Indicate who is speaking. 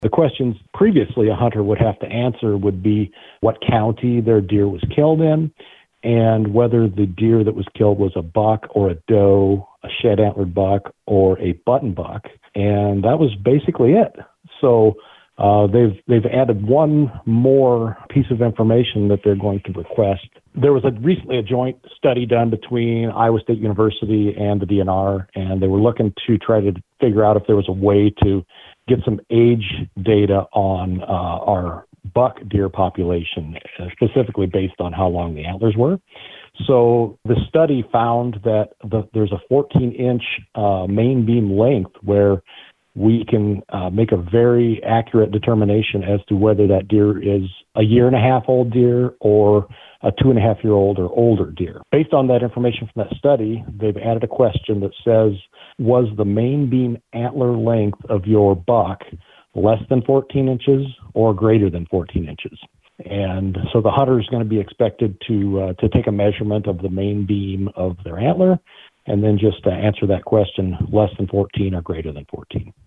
Speaker 1: The questions previously a hunter would have to answer would be what county their deer was killed in, and whether the deer that was killed was a buck or a doe, a shed-antlered buck, or a button buck. And that was basically it. So they've added one more piece of information that they're going to request. There was recently a joint study done between Iowa State University and the DNR, and they were looking to try to figure out if there was a way to get some age data on our buck deer population, specifically based on how long the antlers were. So the study found that there's a 14-inch main beam length where we can make a very accurate determination as to whether that deer is a 1.5-year-old deer or a 2.5-year-old or older deer. Based on that information from that study, they've added a question that says, was the main beam antler length of your buck less than 14 inches or greater than 14 inches? And so the hunter is going to be expected to take a measurement of the main beam of their antler and then just answer that question, less than 14 or greater than 14.